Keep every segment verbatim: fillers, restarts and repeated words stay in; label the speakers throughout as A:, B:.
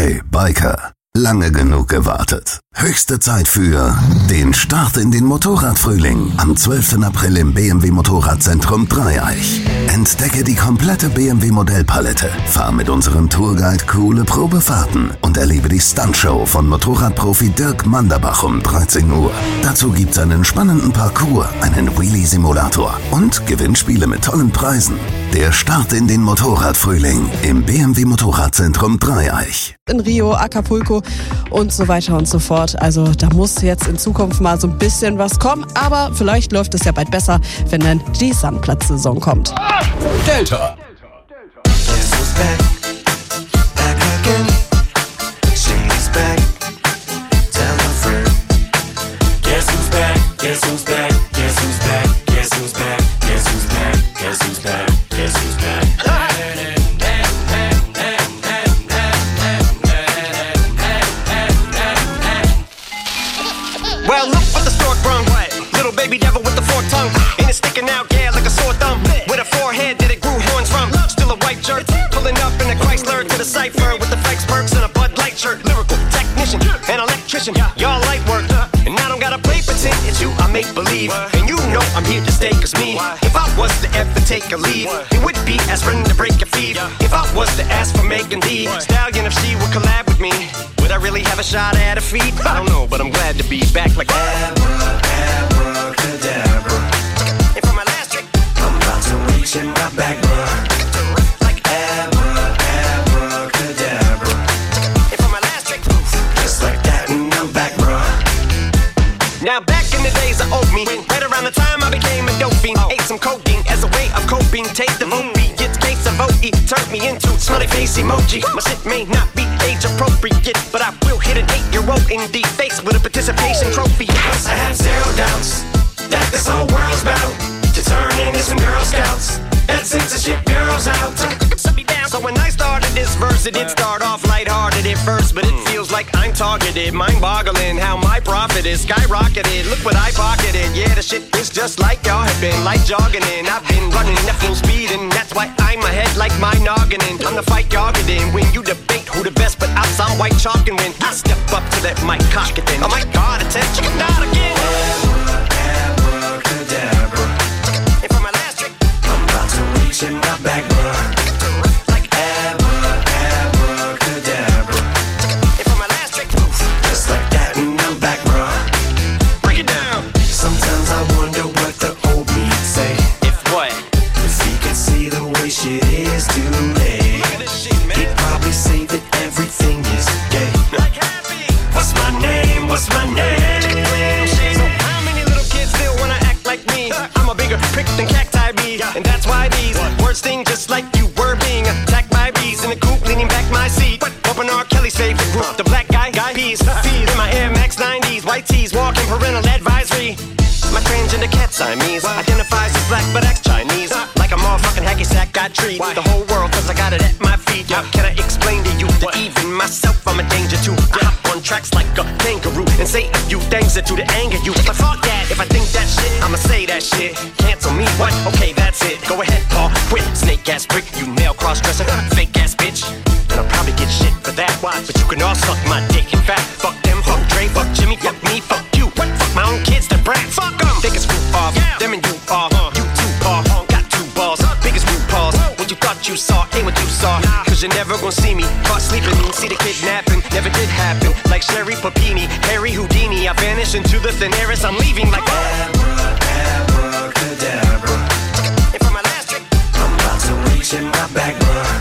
A: Hey Biker, lange genug gewartet. Höchste Zeit für den Start in den Motorradfrühling am zwölften April im B M W Motorradzentrum Dreieich. Entdecke die komplette B M W Modellpalette, fahr mit unserem Tourguide coole Probefahrten und erlebe die Stuntshow von Motorradprofi Dirk Manderbach um dreizehn Uhr. Dazu gibt's einen spannenden Parcours, einen Wheelie-Simulator und Gewinnspiele mit tollen Preisen. Der Start in den Motorradfrühling im B M W Motorradzentrum Dreieich.
B: In Rio, Acapulco und so weiter und so fort. Also da muss jetzt in Zukunft mal so ein bisschen was kommen, aber vielleicht läuft es ja bald besser, wenn dann die Sandplatzsaison kommt.
C: Delta.
D: Well, look what the stork brung. Little baby devil with the forked tongue. And it's sticking out, yeah, like a sore thumb. With a forehead that it grew horns from. Still a white shirt, pulling up in a Chrysler to the cipher with the fakes, perks, and a Bud Light shirt. Lyrical technician, an electrician, y'all light work. And I don't gotta play pretend, it's you I make believe. And you know I'm here to stay, cause me, if I was to ever take a leave, it would be aspirin to break your feet. If I was to ask for Megan D Stallion, if she would collab with me, would I really have a shot at her feet? I don't know, but I'm glad to be back like Abra, abracadabra. And for my last trick, I'm about to reach in my back, bruh. Like Abra, abracadabra. And for my last trick, just like that, and I'm back, bruh. Now back in the days of old me, right around the time I became a dope fiend, ate some codeine as a way of coping. Taste of opiates, case of O E turned me into smiley face emoji. My shit may not be age appropriate, but I will hit an eight-year-old in the face with a participation trophy. I have zero doubts that this whole world's bound to turn into some Girl Scouts and censorship girls out. So when I started this verse, it did start off lighthearted at first, but it feels like I'm targeted, mind-boggling how my profit is skyrocketed. Look what I pocketed, yeah, the shit is just like y'all have been, like jogging in. I've been running at full speed, and that's why I'm ahead like my noggin in. I'm the fight y'all get in when you debate who the best, but outside white chalk, and when I step up to that mic, cock it then. Oh my God, attention, not again. Abra, abracadabra. And for my last trick, I'm about to reach in my back, bruh. Shit is too late. He'd probably say that everything is gay. What's my name? What's my name? So how many little kids still wanna act like me? I'm a bigger prick than cacti bee, and that's why these words sting just like you were being attacked by bees in the coop, leaning back my seat. Open R. Kelly's favorite group, the black guy, guy peas. Feed in my Air Max nineties, white tees, walking parental advisory. My transgender cat Siamese identifies as black but acts Chinese. Like a motherfucking hacky sack, got treat the whole world cause I got it at my feet. How can I explain to you that even myself I'm a danger to? I hop on tracks like a kangaroo and say a few things that to the anger you. But fuck that, if I think that shit, I'ma say that shit. Cancel me, what? Okay, that's it. Go ahead, Paul, quit. Snake ass prick, you male cross-dresser, fake ass bitch. And I'll probably get shit for that. Why? But you can all suck my dick. In fact, fuck them, fuck Dre, fuck Jimmy, fuck me, fuck you. What? Fuck my own kids, they're brats. Fuck them. Take a screw off, yeah. Them and you off. Uh. You two paw, uh. got two balls, uh. big as root paws. Whoa. What you thought you saw ain't what you saw. Nah. Cause you're never gonna see me caught sleeping. See the kidnapping, never did happen. Like Sherry Papini, Harry Houdini. I vanish into the thin air as I'm leaving like Abra, abracadabra. And for my last trick, I'm about to reach in my back, bruh.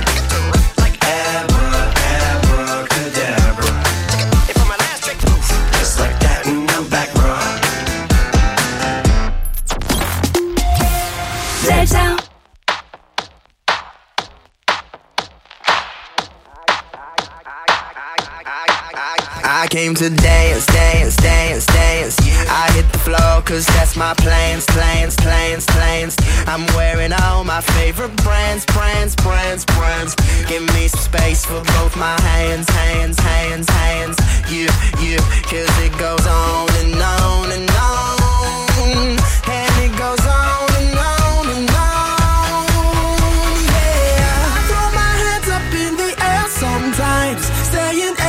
E: I came to dance, dance, dance, dance. I hit the floor cause that's my plans, plans, plans, plans. I'm wearing all my favorite brands, brands, brands, brands. Give me some space for both my hands, hands, hands, hands. You, you, cause it goes on and on and on. And it goes on and on and on. Yeah, I throw my hands up in the air sometimes, saying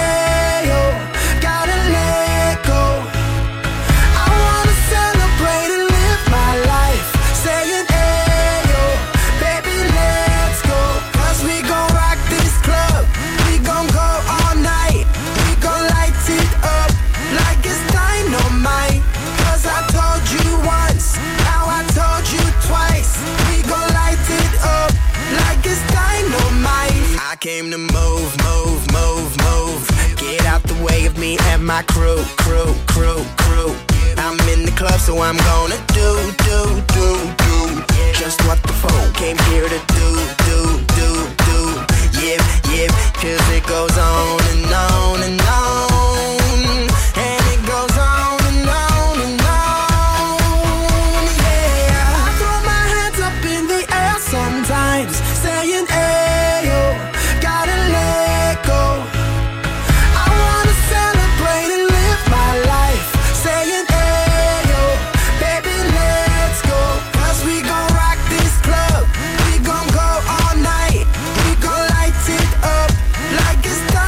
E: my crew, crew, crew, crew. I'm in the club, so I'm gonna do, do, do, do just what the phone came here to do, do, do, do. Yep, yep, cause it goes on and on and on. And it goes on and on and on. Yeah, I throw my hands up in the air sometimes, saying, ayo, gotta let go. I wanna celebrate and live my life, saying, ayo, baby, let's go. Cause we gon' rock this club, we gon' go all night, we gon' light it up like it's time.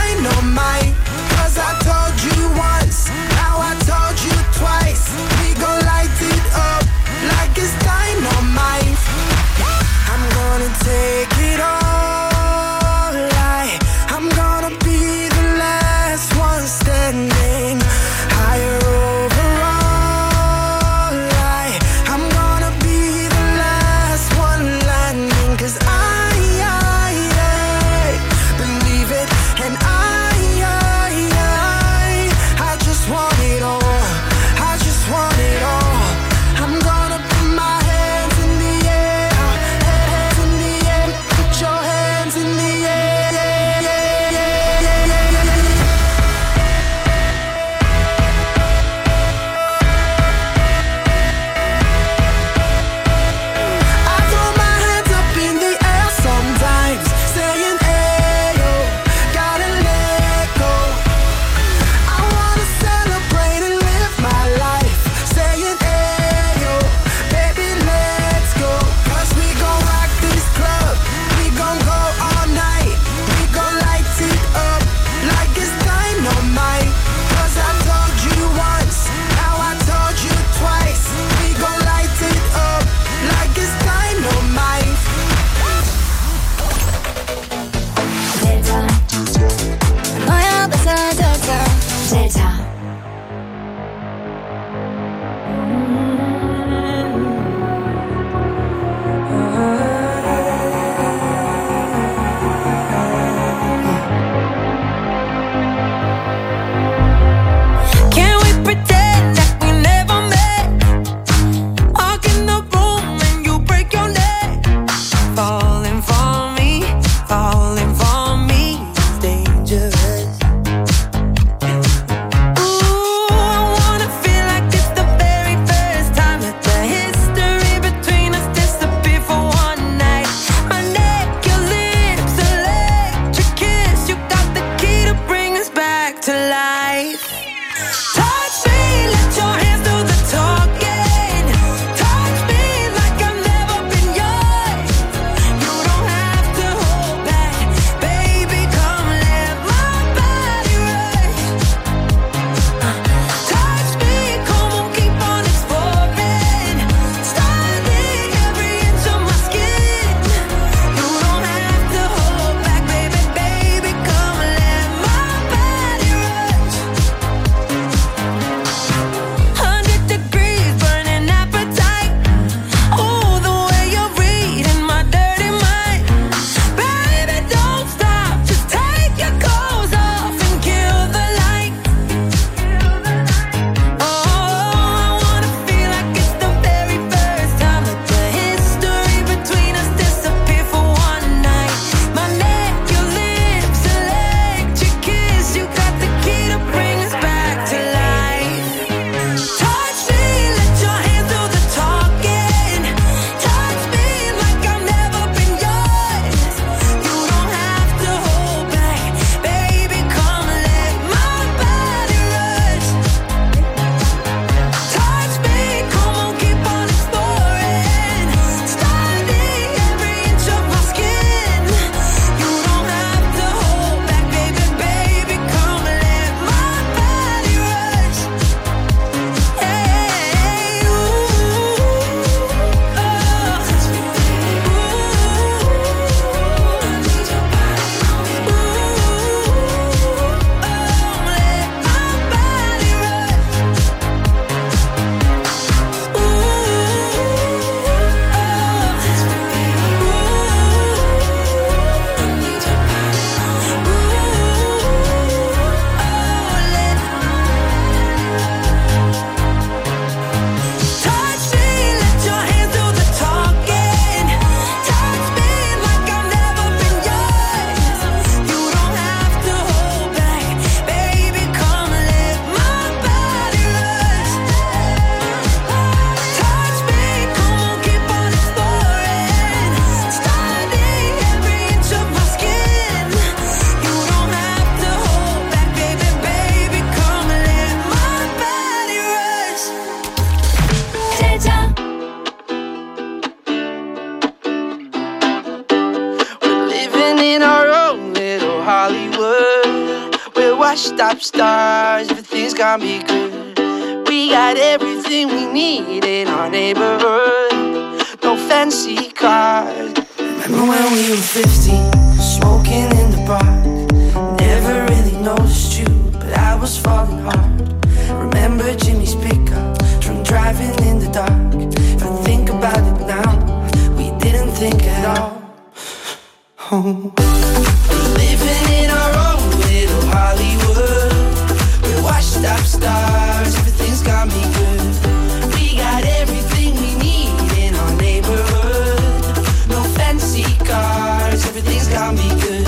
E: washed up stars, everything's gonna be good. We got everything we need in our neighborhood. No fancy cars. Remember when we were fifteen, smoking in the park. Never really noticed you, but I was falling hard. Remember Jimmy's pickup, drunk driving in the dark. If I think about it now, we didn't think at all. Oh. We're living in our own little Hollywood. We're washed up stars, everything's gonna be good. We got everything we need in our neighborhood. No fancy cars, everything's gonna be good.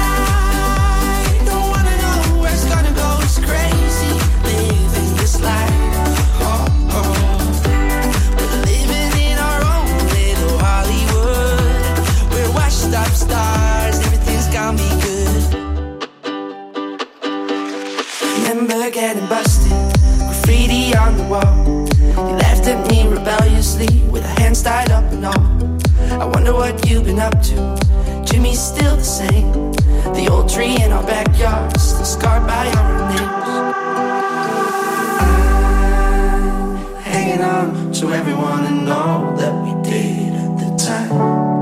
E: I don't wanna know where it's gonna go, it's crazy living this life. Oh, oh. We're living in our own little Hollywood. We're washed up stars, everything's gonna be good. Remember getting busted, graffiti on the wall. You laughed at me rebelliously with our hands tied up and all. I wonder what you've been up to. Jimmy's still the same. The old tree in our backyard, still scarred by our names. I'm hanging on so everyone will know that we did at the time.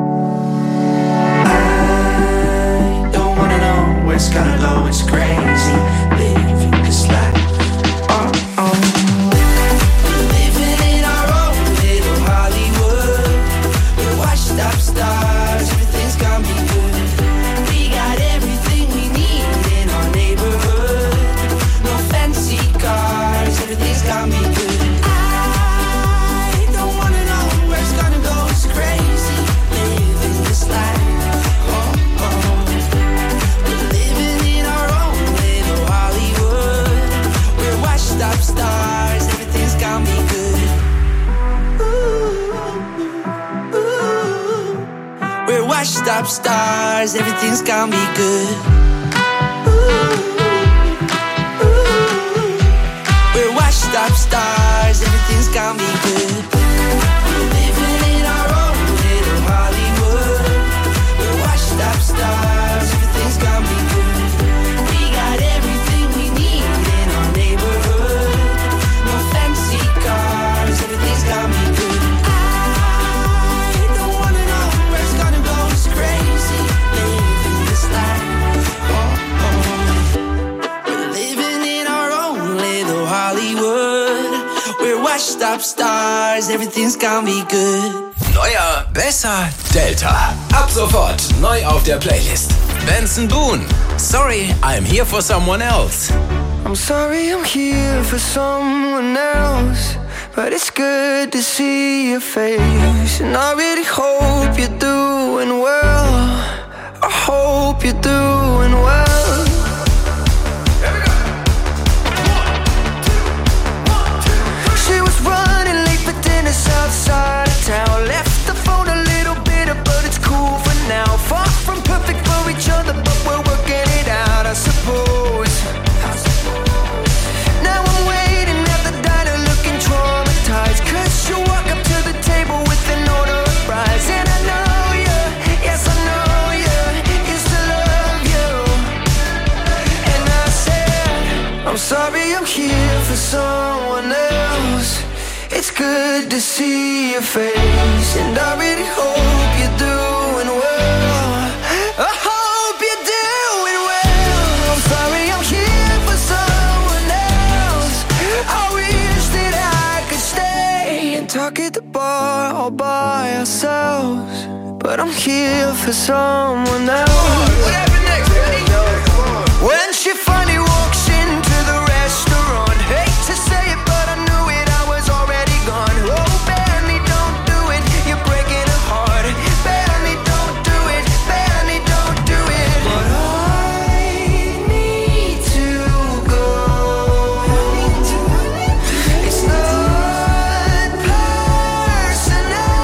E: I don't wanna know where it's gonna go, it's crazy living this life. Oh, oh. We're living in our own little Hollywood. We're washed up stars, everything's gonna be good. We got everything we need in our neighborhood. No fancy cars, everything's gonna be good. I don't wanna know where it's gonna go, it's crazy living this life. Oh, oh. We're living in our own little Hollywood. We're washed up stars, everything's gonna be good. Ooh, ooh. We're washed up stars, everything's gonna be good. Ooh, ooh. We're washed up stars, everything's gonna be good. We're living in our own little Hollywood. We're washed up stars, everything's gonna be good. We got everything we need in our neighborhood. No fancy cars, everything's gonna be good. I don't wanna know where it's gonna go, it's crazy living this life. Oh, oh. We're living in our own little Hollywood. We're washed up stars, everything's gonna be good.
C: Neuer, besser, Delta. Ab sofort neu auf der Playlist. Benson Boone. Sorry, I'm here for someone else.
E: I'm sorry I'm here for someone else, but it's good to see your face. And I really hope you're doing well. I hope you're doing well. She was running late for dinner outside of town. Left the phone a little bitter, but it's cool for now. Far from perfect for each other, but we're working it out, I suppose. Now I'm waiting at the diner looking traumatized, 'cause you walk up to the table with an order of fries. And I know you, yes I know you, used to love you. And I said, I'm sorry I'm here for someone else. It's good to see your face, and I really hope you're doing well. I hope you're doing well. I'm sorry I'm here for someone else. I wish that I could stay and talk at the bar all by ourselves, but I'm here for someone else. What happened next? When she finally walks into the restaurant, hate to say it, but I knew it, I was already gone. Oh, Benny, don't do it, you're breaking her heart. Benny, don't do it, Benny, don't do it. But I need to go. It's not personal.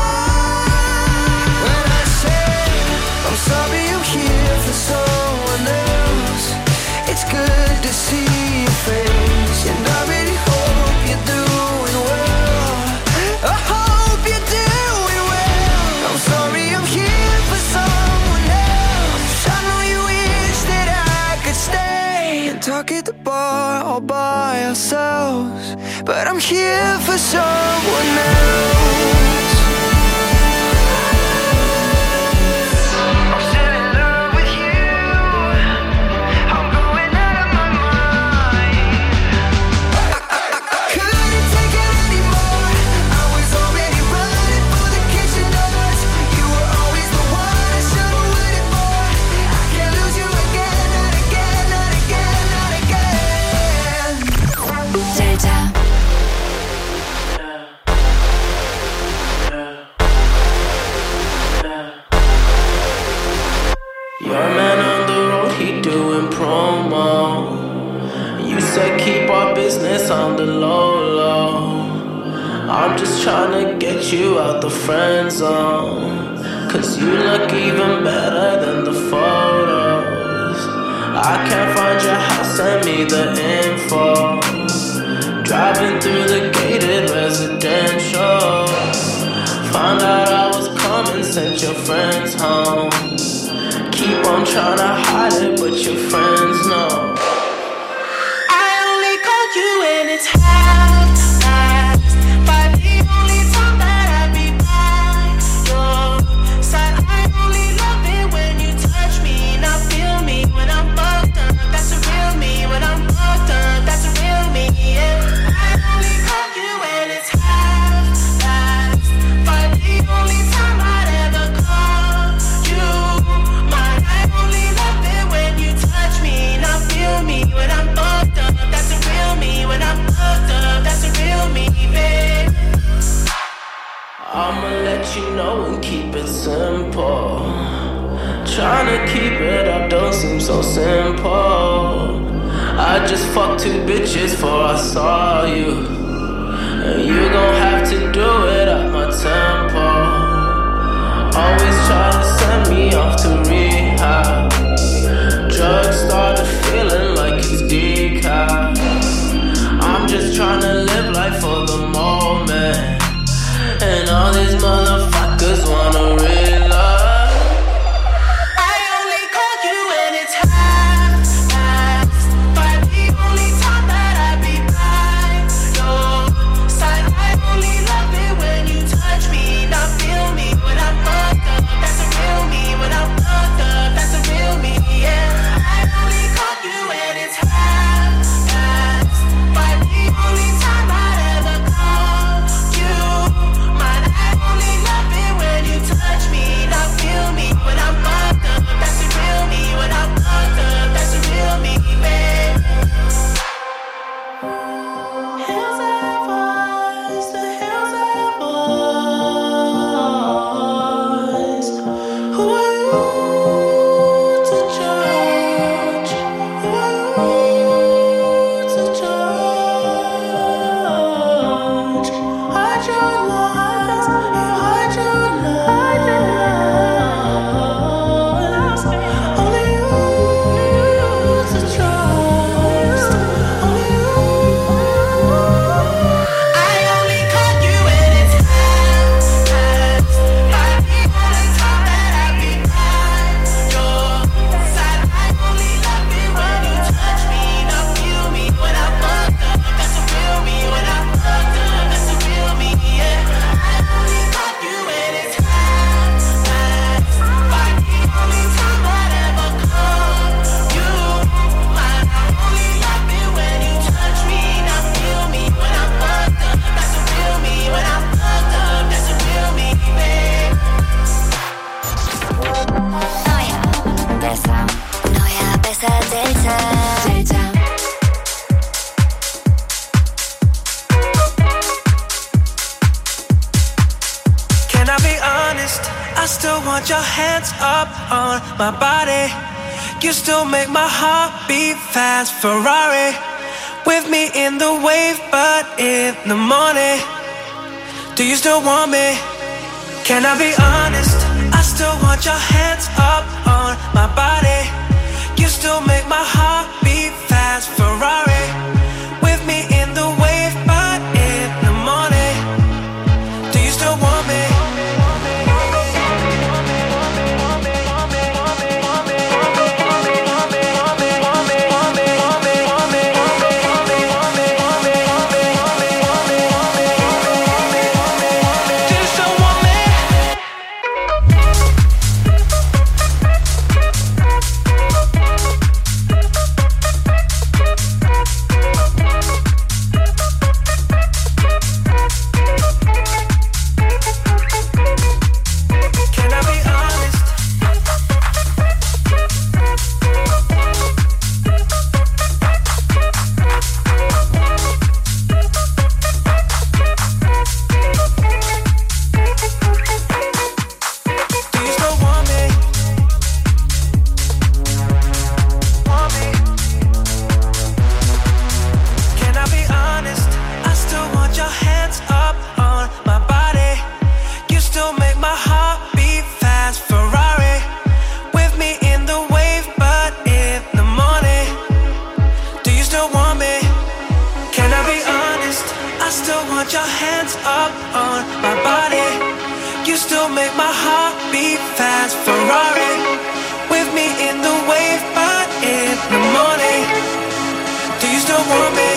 E: When I say I'm sorry I'm here for someone else, it's good to see your face, and I really hope you're doing well. I hope you're doing well. I'm sorry I'm here for someone else. I know you wish that I could stay and talk at the bar all by ourselves, but I'm here for someone else. I'm still in love with you. I'm going out of my mind. I, I, I couldn't take it anymore. I was already running for the kitchen doors. You were always the one I should have waited for. I can't lose you again, not again, not again, not again. Delta.
F: Your man on the road, he doing promo. You said keep our business on the low, low. I'm just tryna get you out the friend zone, cause you look even better than the photos. I can't find your house, send me the info. Driving through the gated residential, found out I was coming, sent your friends home. Keep on trying to hide it, but your friends know. I only call you when it's half past five. The only time that I be by your side. I only love it when you touch me. Now feel me when I'm fucked up. That's a real me. When I'm fucked up, that's a real me. Yeah. I only call you when it's half past five. The only time I'd ever call you. When I'm fucked up, that's a real me. When I'm fucked up, that's a real me, babe. I'ma let you know and keep it simple. Tryna keep it up don't seem so simple. I just fucked two bitches before I saw you, and you gon' have to do it at my tempo. Always try to send me off to rehab. Drugs started feeling like it's decaf. I'm just tryna live life for the moment, and all these motherfuckers wanna real love. I only call you when it's half past five. The only time that I be by your side. I only love it when you touch me. Now feel me when I'm fucked up. That's a real me. When I'm fucked up, that's a real me, yeah.
E: My body, you still make my heart beat fast. Ferrari, with me in the wave, but in the morning, do you still want me? Can I be honest? I still want your hands up on my body. You still make my heart beat fast. Ferrari, with me in the wave, but in the morning, do you still want me?
G: hands up on my body. You still make my heart beat fast. Ferrari with me in the wave, but in the morning. Do you still want me?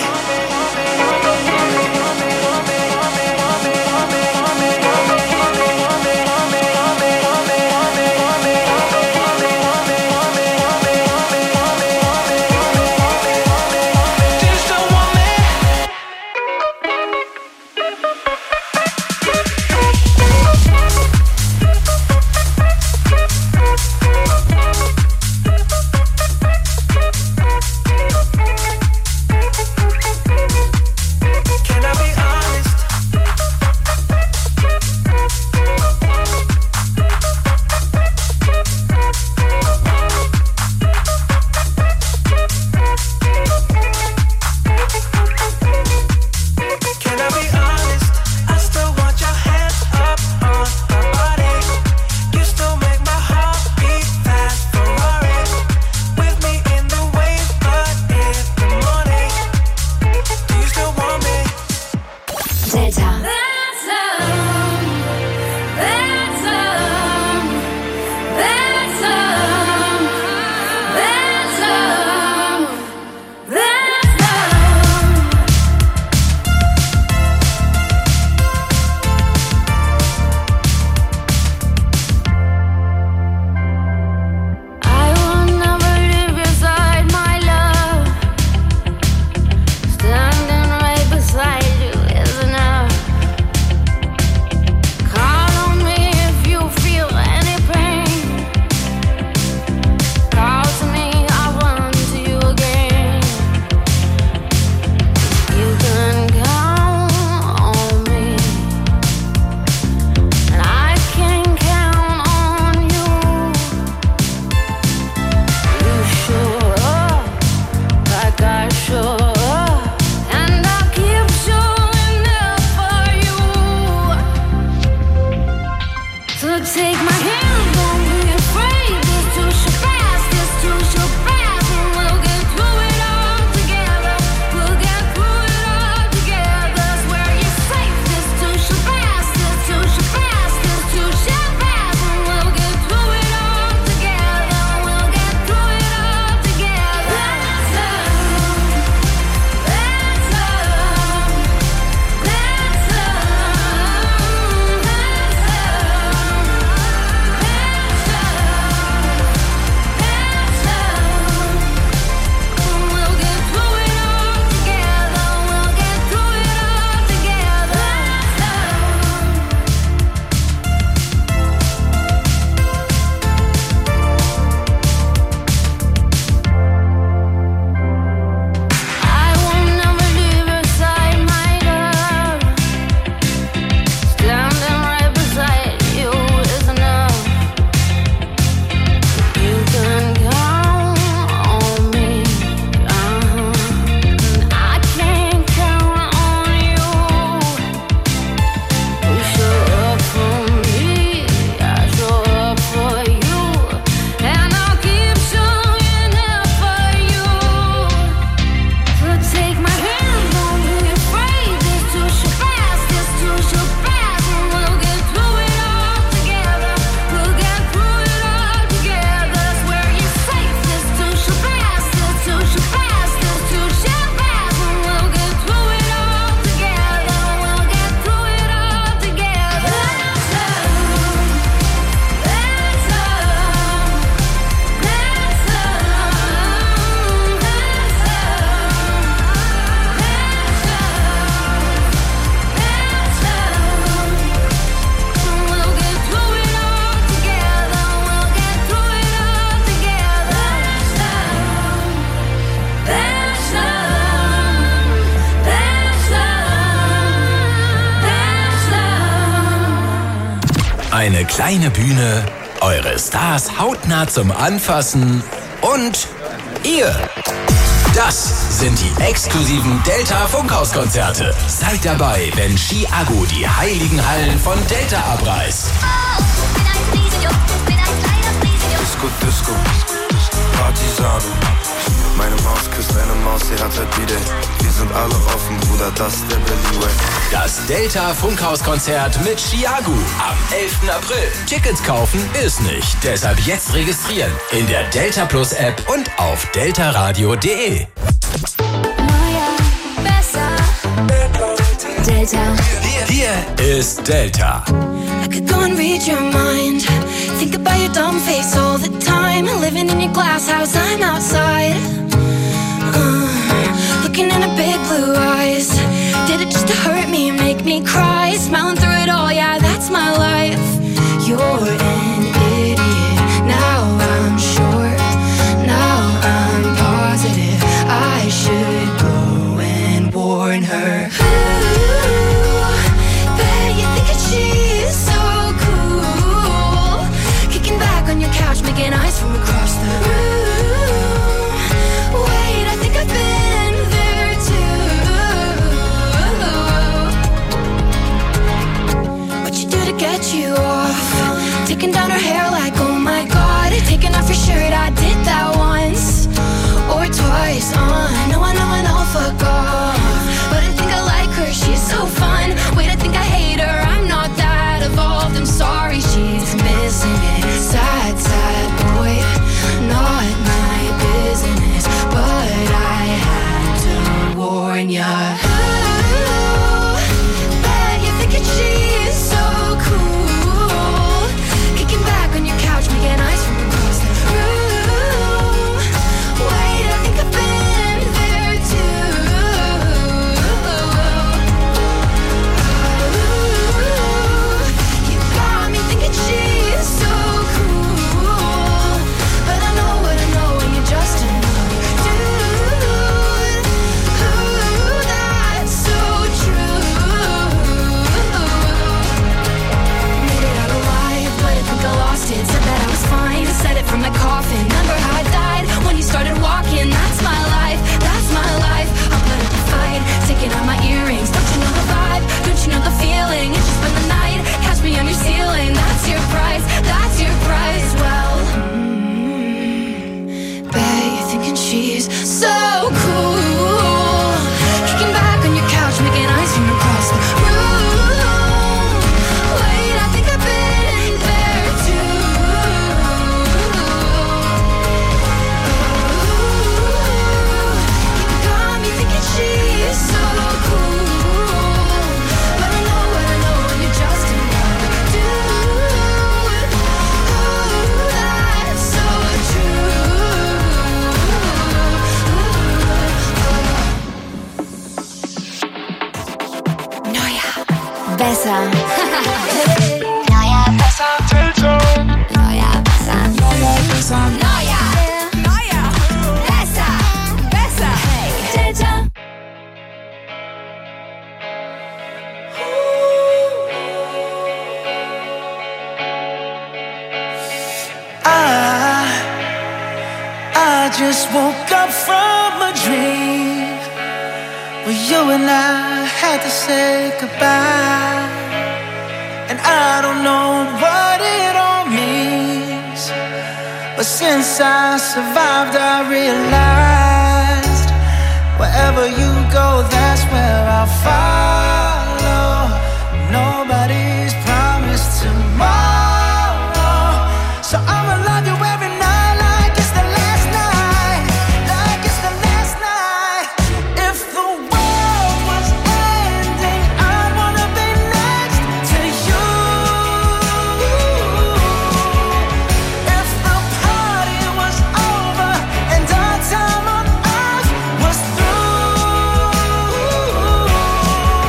C: Eine kleine Bühne, eure Stars hautnah zum Anfassen und ihr. Das sind die exklusiven Delta Funkhauskonzerte. Seid dabei, wenn Chiago die heiligen Hallen von Delta abreißt.
H: Disco, Disco, Partisano. Meine Maus küsst eine Maus, sie hat halt wieder. Wir sind alle offen, Bruder, das ist der Berlin Way.
C: Das Delta Funkhauskonzert mit Chiagu am elften April. Tickets kaufen ist nicht, deshalb jetzt registrieren in der Delta Plus App und auf deltaradio punkt de.
I: Delta.
C: Hier, hier ist Delta.
I: I could go and read your mind. Think about your dumb face all the time. Living in your glass house, I'm outside. Uh, looking in her big blue eyes. Did it just to hurt me, make me cry? Smiling through it all, yeah, that's my life. You're an idiot. Now I'm sure. Now I'm positive. I should go and warn her. She's so cool. Kicking back on your couch, making eyes from across the room. Wait, I think I've been there too. What you do to get you off? Taking down her hair like, oh my god. Taking off your shirt, I did that once or twice. Uh, no, I know, I know, fuck off. But I think I like her, she's so fun. Wait, I think I hate her, I'm not that evolved. I'm sorry, she's missing it. Sad, sad boy, not my business. But I had to warn ya. Ooh, bet you're thinking she's so cool. Kicking back on your couch, making eyes from across the room. Wait, I think I've been there too. She's so cool, but I know what I know, and you're just another dude. Ooh, that's so true. Made it out alive, but I think I lost it. Said that I was fine, said it from my coffin. Remember how I died when you started walking? That's my life, that's my life. I'll put up a fight, taking out my earrings. Don't you know the vibe? Don't you know the feeling? It's just been the night, catch me on your ceiling. That's your price, that's your price. Well, mm, bet you're thinking she's so cool. Kicking back on your couch, making eyes from across the room. Wait, I think I've been there too. You got me thinking she's so cool, but I know what I know, and you're just another dude. Ooh, that's so true. Neuer, besser. Neuer, besser. Neuer, besser. Neuer, besser. Neuer, neuer, besser, besser. Hey, Delta.
G: I, I just woke up from a dream where you and I had to say goodbye. And I don't know what it all means, but since I survived I realized wherever you go, that's where I'll follow. Nobody's promised tomorrow, so I'ma love you every night like it's the last night, like it's the last night. If the world was ending, I'd wanna be next to you. If the party was over and our time on earth was through,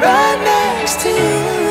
G: right next to you.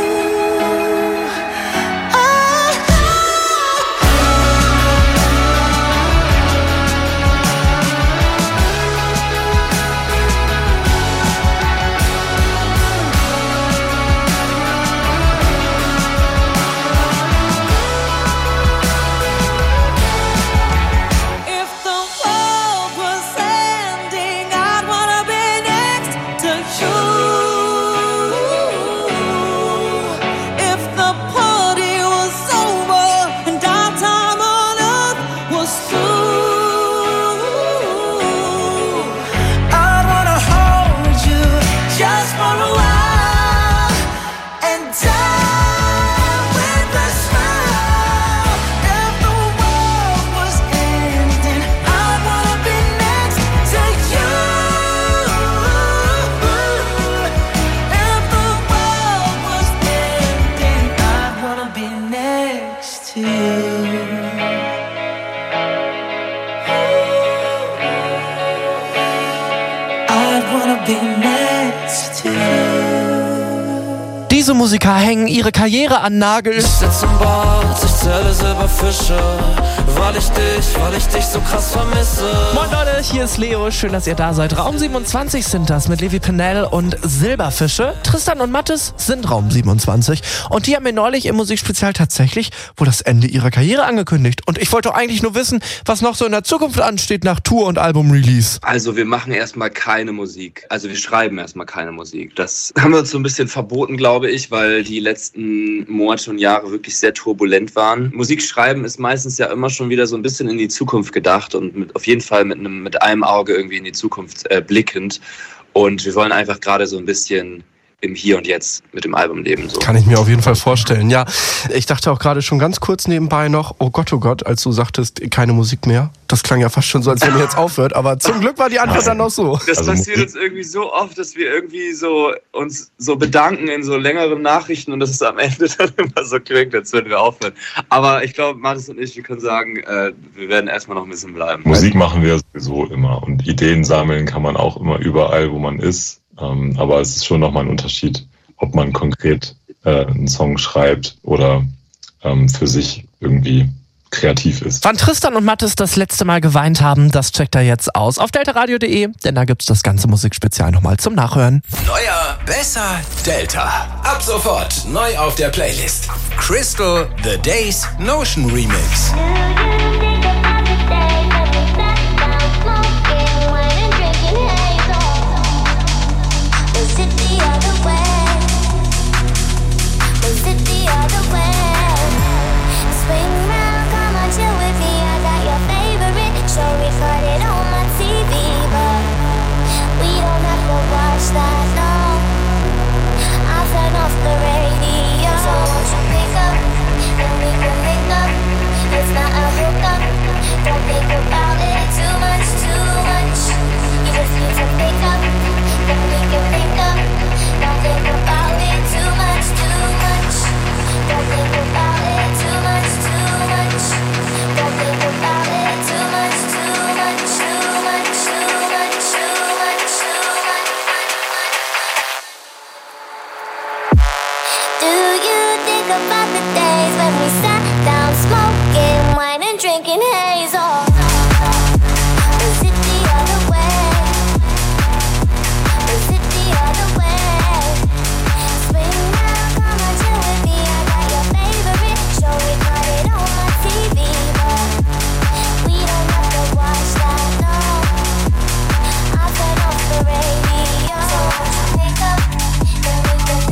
J: Diese Musiker hängen ihre Karriere an Nagel.
F: Ich sitz im Bad, ich zähle Silberfische, weil ich dich, weil ich dich so krass vermisse.
J: Moin Leute, hier ist Leo, schön, dass ihr da seid. Raum siebenundzwanzig sind das mit Levi Pennell und Silberfische. Tristan und Mathis sind Raum siebenundzwanzig und die haben mir neulich im Musikspezial tatsächlich wohl das Ende ihrer Karriere angekündigt. Und ich wollte doch eigentlich nur wissen, was noch so in der Zukunft ansteht nach Tour und Album-Release.
K: Also wir machen erstmal keine Musik, also wir schreiben erstmal keine Musik. Das haben wir uns so ein bisschen verboten, glaube ich, weil die letzten Monate und Jahre wirklich sehr turbulent waren. Musik schreiben ist meistens ja immer schon wieder so ein bisschen in die Zukunft gedacht und mit, auf jeden Fall mit einem, mit einem Auge irgendwie in die Zukunft äh, blickend. Und wir wollen einfach gerade so ein bisschen im Hier und Jetzt mit dem Album leben. So.
J: Kann ich mir auf jeden Fall vorstellen, ja. Ich dachte auch gerade schon ganz kurz nebenbei noch, oh Gott, oh Gott, als du sagtest, keine Musik mehr. Das klang ja fast schon so, als wenn ihr jetzt aufhört, aber zum Glück war die Antwort dann noch so.
K: Das passiert uns irgendwie so oft, dass wir irgendwie so uns so bedanken in so längeren Nachrichten und dass es am Ende dann immer so klingt, als würden wir aufhören. Aber ich glaube, Mathis und ich, wir können sagen, äh, wir werden erstmal noch ein bisschen bleiben.
L: Musik machen wir sowieso immer und Ideen sammeln kann man auch immer überall, wo man ist. Ähm, aber es ist schon nochmal ein Unterschied, ob man konkret äh, einen Song schreibt oder ähm, für sich irgendwie kreativ ist.
J: Wann Tristan und Mathis das letzte Mal geweint haben, das checkt er jetzt aus auf delta radio punkt de, denn da gibt's das ganze Musikspezial nochmal zum Nachhören.
C: Neuer, besser, Delta. Ab sofort neu auf der Playlist. Crystal, The Days, Notion Remix.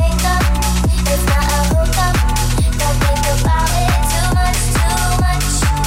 I: It's not a hookup, don't think about it too much, too much.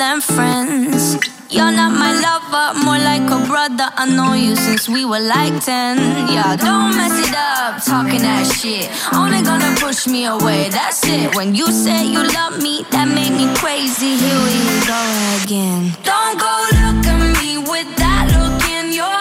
M: than friends. You're not my lover, more like a brother. I know you since we were like ten. Yeah, don't mess it up, talking that shit. Only gonna push me away, that's it. When you say you love me, that made me crazy. Here we go again. Don't go look at me with that look in your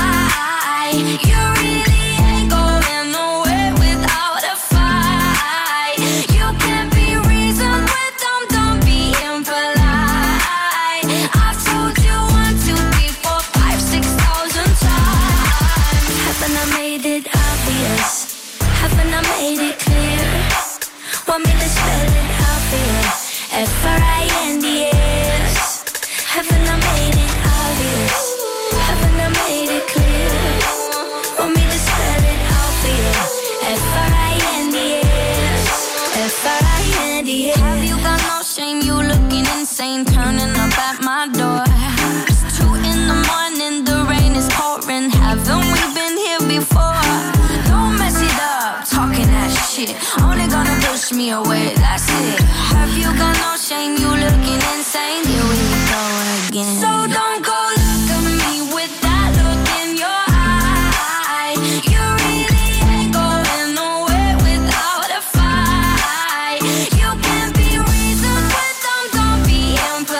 M: eye. You really ain't going nowhere without a fight. You can't be reasoned with them, don't be impolite. I've told you one, two, three, four, five, six thousand times. Haven't I made it obvious? Haven't I made it clear? Want me to spell it out for you? F R I N D S. Haven't I made it obvious? Haven't I made it clear? Want me to spell it out for you? F R I N D S. F R I N D S. Have you got no shame? You looking insane, turning up at my door. It's two in the morning, the rain is pouring. Haven't we been here before? Don't mess it up, talking that shit. Only gonna push me away, that's it. Have you got no shame? You looking insane. Here we go again. So don't go look at me with that look in your eye. You really ain't going nowhere without a fight. You can't be reasoned with them, don't be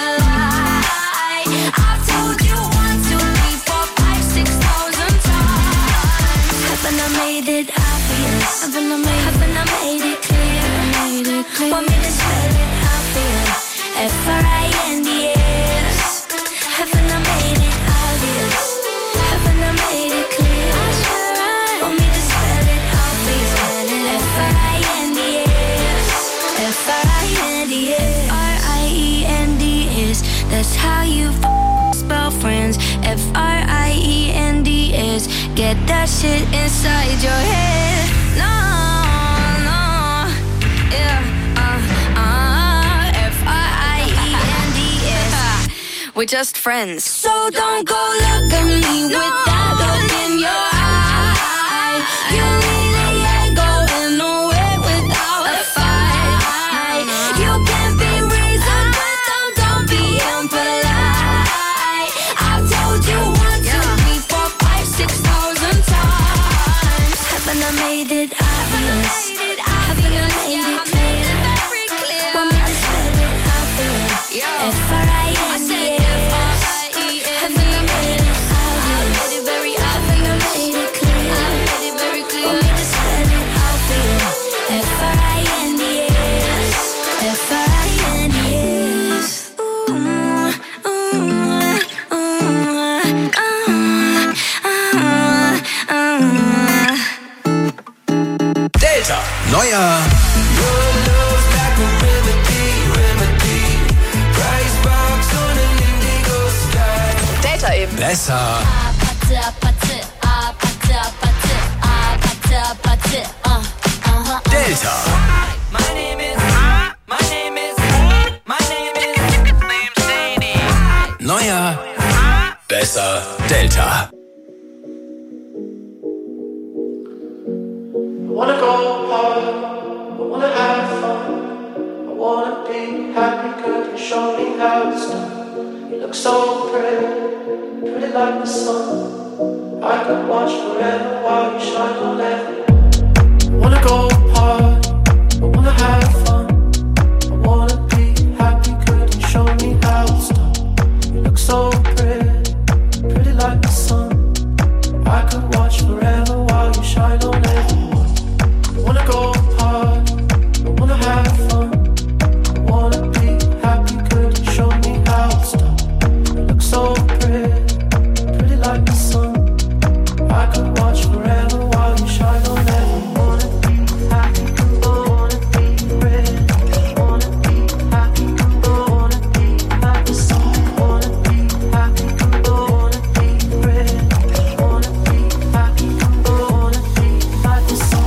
M: impolite. I've told you one, two, three, four, five, six thousand times. Haven't I made it obvious? Haven't I made, haven't I made it clear? Made it clear. Want me to spell it out for you? F R I N D S. Haven't I made it obvious? Haven't I made it clear? Want me to spell it out for you? F R I N D S. F R I N D S. F R I E N D S. That's how you f- spell friends. F R I E N D S. Get that shit inside your head. No, no, yeah, uh, uh, F R I E N D S. We're just friends. So don't go look at me with that look in your eye. You really ain't going nowhere without a fight. You can't be reasoned with them, don't be impolite. I've told you one, two, three, four, five, six thousand times. Haven't I made it obvious? Haven't I made it clear? Want me to spell it out for you? F R I N D S. Haven't I made it obvious? Haven't I made it clear? Want me to spell it out for you? F R I N D S. F R I N D S. Ooh, ooh, ooh, uh, uh, uh.
C: Delta. Neuer
B: Delta eben.
C: Besser. Delta.
G: My name is, my name is, my name is, name's Sadie.
C: Neuer. Besser. Delta.
N: I wanna go hard, I wanna have fun, I wanna be happy, girl, you show me how it's done. You look so pretty, pretty like the sun. I could watch forever while you shine on everyone. I wanna go hard, I wanna have fun, I wanna be happy, girl, you show me how it's done. You look so pretty, pretty like the sun. I could watch forever while you shine on everyone. I wanna go hard, I wanna have fun, I wanna be happy, could you show me how it's done? You look so pretty, pretty like the sun. I could watch forever while you shine on everyone. Wanna be happy, wanna be ready, wanna be happy, wanna be like the sun. Wanna be happy, wanna be ready, wanna be happy, wanna be like the sun.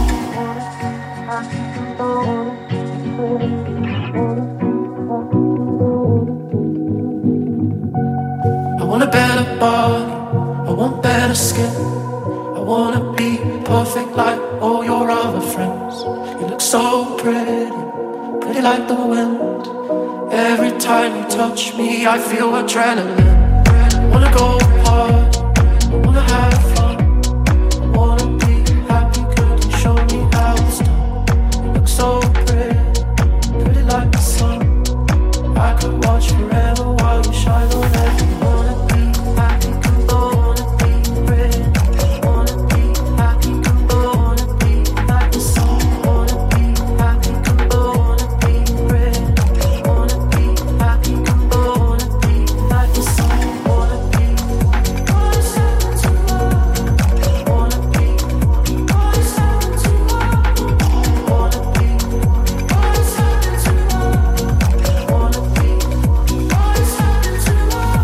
N: I want a better body, I want better skin, I wanna be perfect like all your other friends. You look so pretty, pretty like the wind. Every time you touch me, I feel adrenaline. Wanna go hard, I wanna have fun. I wanna be happy, could you show me how it's done? You look so pretty, pretty like the sun. I could watch forever while you shine on everyone. Wanna be happy, could I wanna be pretty. Wanna be happy, could I wanna be like the sun. Wanna be happy, could I wanna be pretty. Wanna be happy, could I wanna be like the sun. Wanna be, wanna send to love. Wanna be, wanna send to love. Wanna be, wanna send to love. Wanna be, wanna send to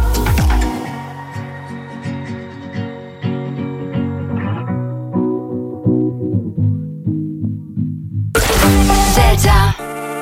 N: love.
M: Delta.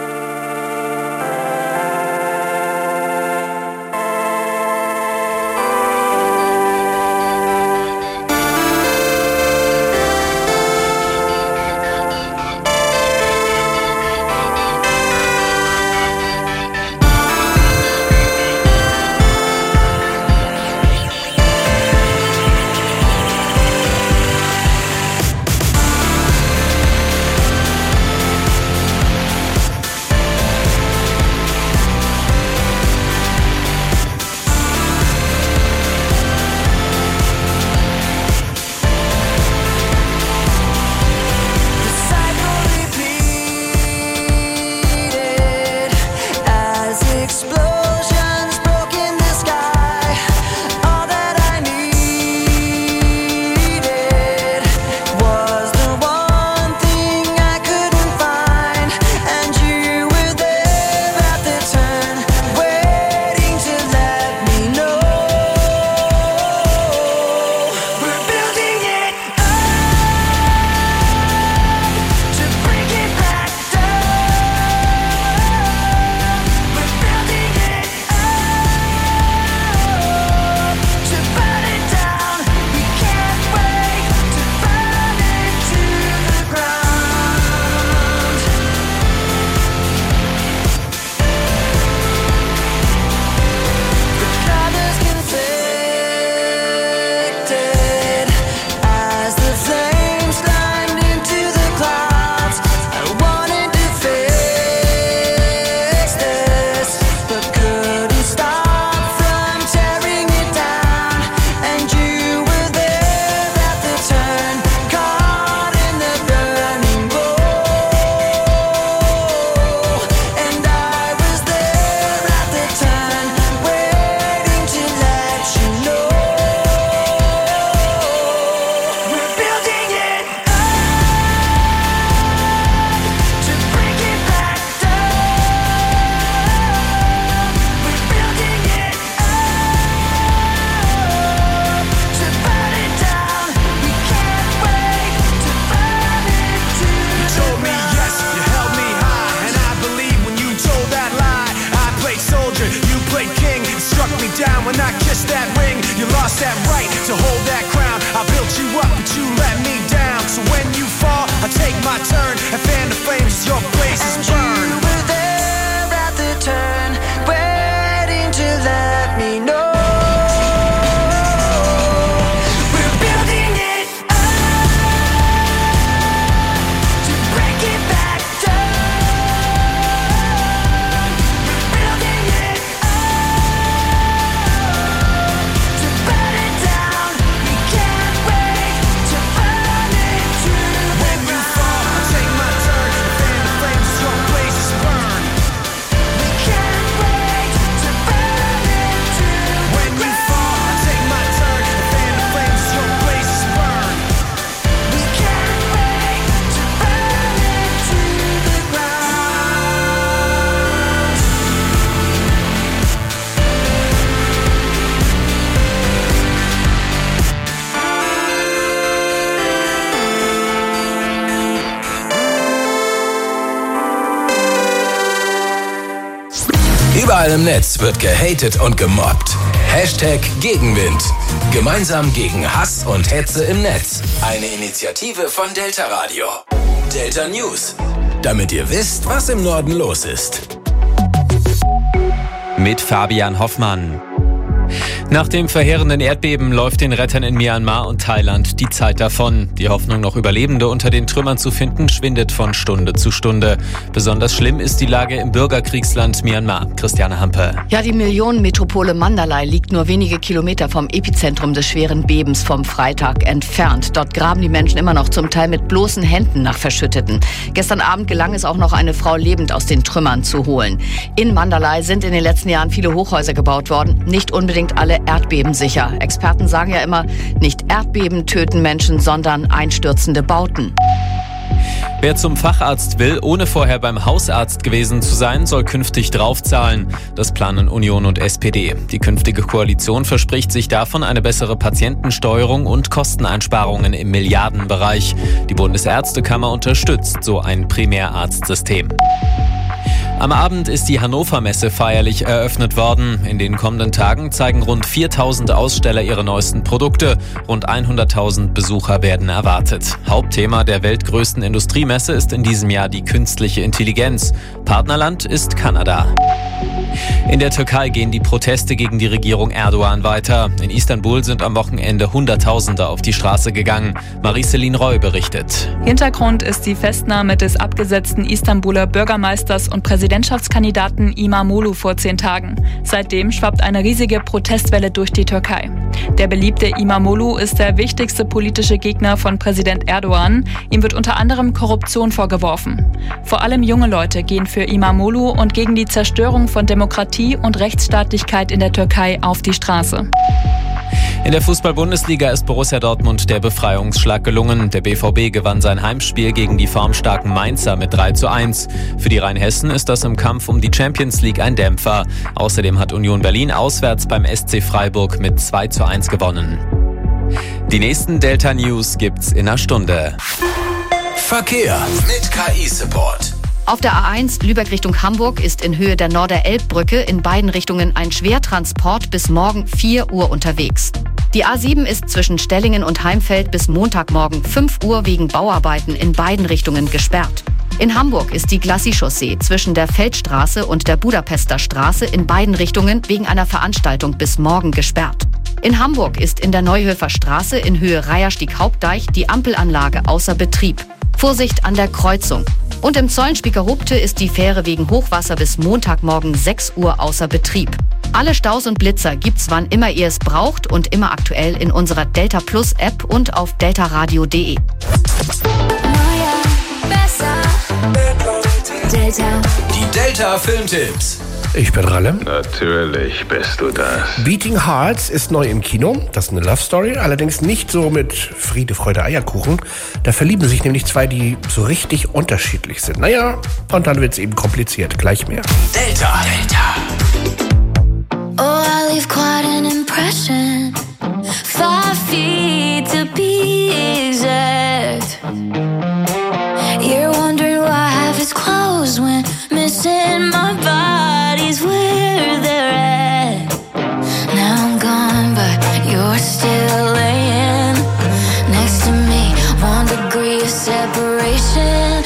C: Überall im Netz wird gehatet und gemobbt. Hashtag Gegenwind. Gemeinsam gegen Hass und Hetze im Netz. Eine Initiative von Delta Radio. Delta News. Damit ihr wisst, was im Norden los ist.
O: mit Fabian Hoffmann. Nach dem verheerenden Erdbeben läuft den Rettern in Myanmar und Thailand die Zeit davon. Die Hoffnung, noch Überlebende unter den Trümmern zu finden, schwindet von Stunde zu Stunde. Besonders schlimm ist die Lage im Bürgerkriegsland Myanmar. Christiane Hampe.
P: Ja, die Millionenmetropole Mandalay liegt nur wenige Kilometer vom Epizentrum des schweren Bebens vom Freitag entfernt. Dort graben die Menschen immer noch zum Teil mit bloßen Händen nach Verschütteten. Gestern Abend gelang es auch noch, eine Frau lebend aus den Trümmern zu holen. In Mandalay sind in den letzten Jahren viele Hochhäuser gebaut worden. Nicht unbedingt alle erdbebensicher. Experten sagen ja immer, nicht Erdbeben töten Menschen, sondern einstürzende Bauten.
O: Wer zum Facharzt will, ohne vorher beim Hausarzt gewesen zu sein, soll künftig draufzahlen. Das planen Union und S P D. Die künftige Koalition verspricht sich davon eine bessere Patientensteuerung und Kosteneinsparungen im Milliardenbereich. Die Bundesärztekammer unterstützt so ein Primärarztsystem. Am Abend ist die Hannover Messe feierlich eröffnet worden. In den kommenden Tagen zeigen rund viertausend Aussteller ihre neuesten Produkte. Rund hunderttausend Besucher werden erwartet. Hauptthema der weltgrößten Industriemesse ist in diesem Jahr die künstliche Intelligenz. Partnerland ist Kanada. In der Türkei gehen die Proteste gegen die Regierung Erdogan weiter. In Istanbul sind am Wochenende Hunderttausende auf die Straße gegangen. Marie-Céline Roy berichtet.
Q: Hintergrund ist die Festnahme des abgesetzten Istanbuler Bürgermeisters und Präsidentschaftskandidaten İmamoğlu vor zehn Tagen. Seitdem schwappt eine riesige Protestwelle durch die Türkei. Der beliebte İmamoğlu ist der wichtigste politische Gegner von Präsident Erdogan. Ihm wird unter anderem Korruption vorgeworfen. Vor allem junge Leute gehen für İmamoğlu und gegen die Zerstörung von Demokratie und Rechtsstaatlichkeit in der Türkei auf die Straße.
O: In der Fußball-Bundesliga ist Borussia Dortmund der Befreiungsschlag gelungen. Der B V B gewann sein Heimspiel gegen die formstarken Mainzer mit drei zu eins. Für die Rheinhessen ist das im Kampf um die Champions League ein Dämpfer. Außerdem hat Union Berlin auswärts beim S C Freiburg mit zwei zu eins gewonnen. Die nächsten Delta News gibt's in einer Stunde.
C: Verkehr mit K I-Support.
P: Auf der A eins Lübeck Richtung Hamburg ist in Höhe der Norder-Elb-Brücke in beiden Richtungen ein Schwertransport bis morgen vier Uhr unterwegs. Die A sieben ist zwischen Stellingen und Heimfeld bis Montagmorgen fünf Uhr wegen Bauarbeiten in beiden Richtungen gesperrt. In Hamburg ist die Glacis-Chaussee zwischen der Feldstraße und der Budapester Straße in beiden Richtungen wegen einer Veranstaltung bis morgen gesperrt. In Hamburg ist in der Neuhöfer Straße in Höhe Reiherstieg-Hauptdeich die Ampelanlage außer Betrieb. Vorsicht an der Kreuzung. Und im Zollenspieker-Rupte ist die Fähre wegen Hochwasser bis Montagmorgen sechs Uhr außer Betrieb. Alle Staus und Blitzer gibt's, wann immer ihr es braucht und immer aktuell in unserer Delta Plus App und auf deltaradio punkt de.
C: Delta. Die Delta Filmtipps.
R: Ich bin Ralle.
S: Natürlich bist du das.
R: Beating Hearts ist neu im Kino. Das ist eine Love Story, allerdings nicht so mit Friede, Freude, Eierkuchen. Da verlieben sich nämlich zwei, die so richtig unterschiedlich sind. Naja, und dann wird's eben kompliziert. Gleich mehr.
C: Delta. Delta.
I: Oh, I leave quite an impression. Five feet to be exact. You're wondering why half is closed when missing my body's where they're at. Now I'm gone, but you're still laying next to me. One degree of separation.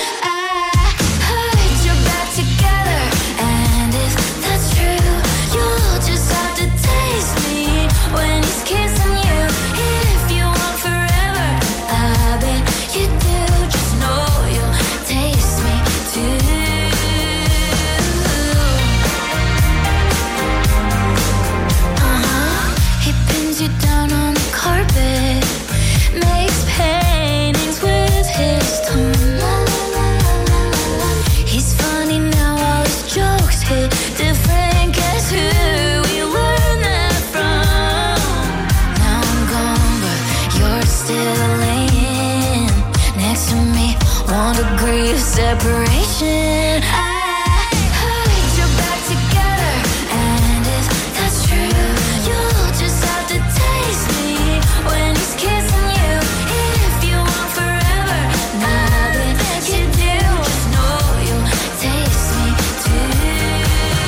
I: Separation. I hurt you back together, and if that's true, you'll just have to taste me when he's kissing you. If you want forever, nothing you do, just know you'll taste me too.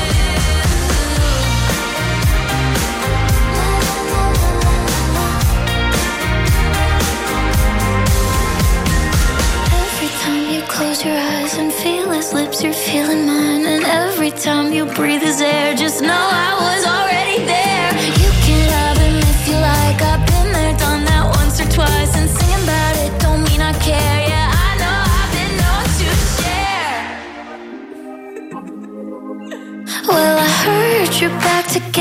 I: Every time you close your eyes and feel his lips, you're feeling mine. And every time you breathe his air, just know I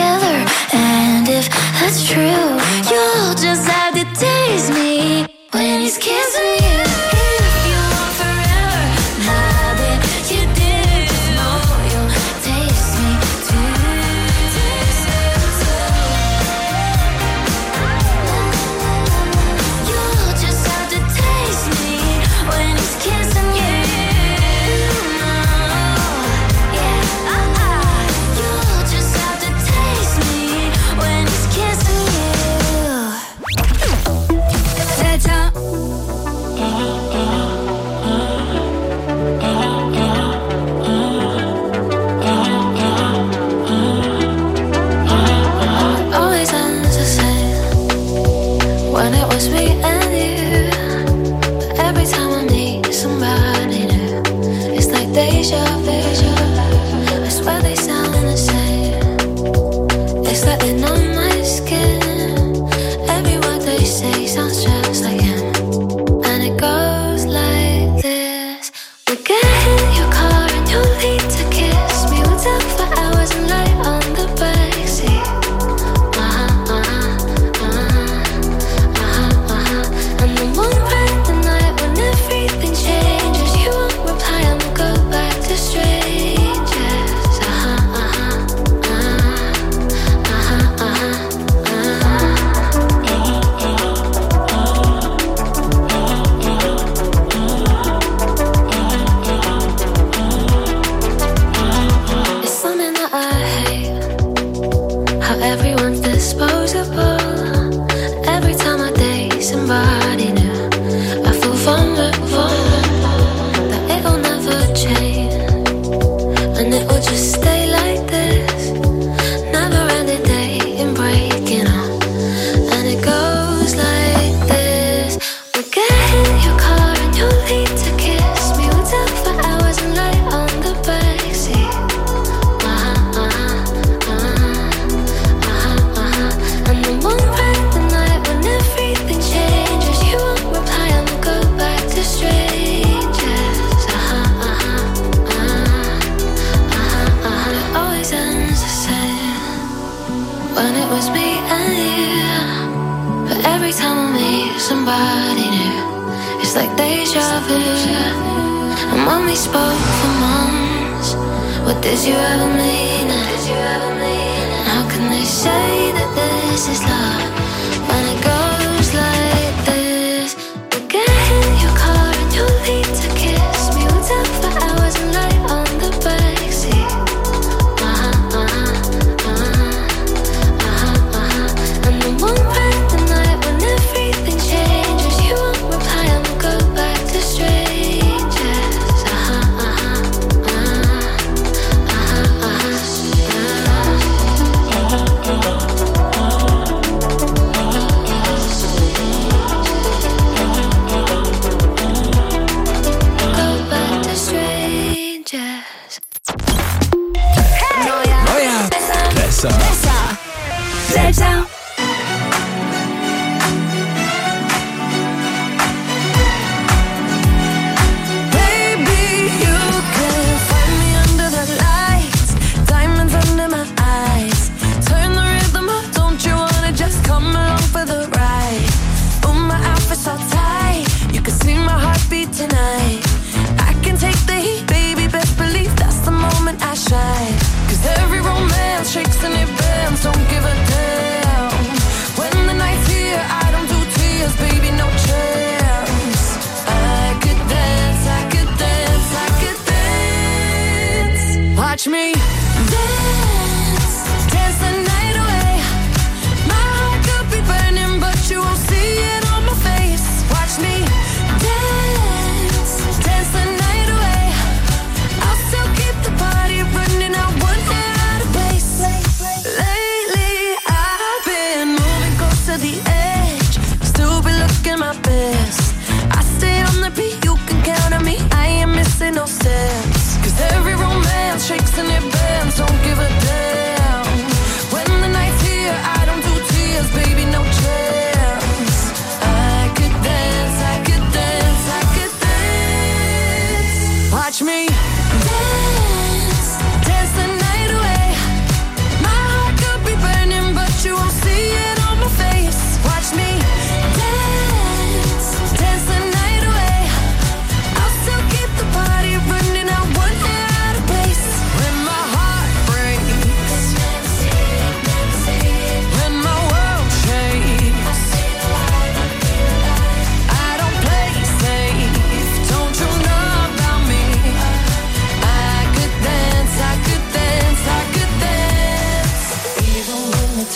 I: together. And if that's true, you'll just have to taste me when he's kissing you. If you want forever, now that you did, just know you'll taste me too. Taste me too. You'll just have to taste me when he's kissing you.
G: Shakes and it bends, don't give a damn.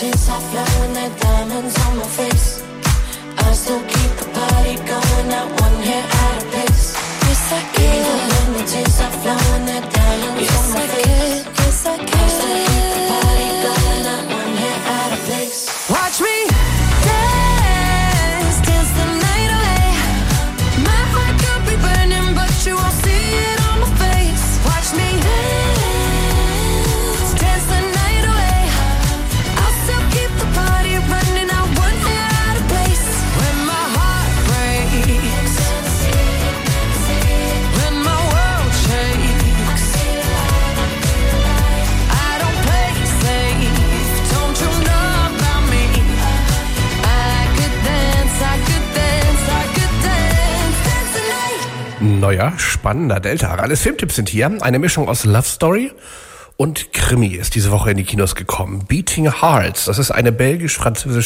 N: tears are flowing, they're diamonds on my face. I still keep the party going, not one hair out of place. Yes, I can. Even when the tears are flowing, they're diamonds yes, on my I face. Can. Yes, I can. I still keep the party going, not one hair out of place. Watch me dance, dance the night away. My heart could be burning, but you won't see it on my face. Watch me dance, dance the night away. I'll still keep the party running, not one hair out of place. When my heart breaks, when my world shakes, I don't play safe, don't you know about me? I could dance, I could dance, I could dance, dance the night.
R: Neuer, spannender Delta. Alles Filmtipps sind hier. Eine Mischung aus Love Story und Krimi ist diese Woche in die Kinos gekommen. Beating Hearts, das ist eine belgisch-französische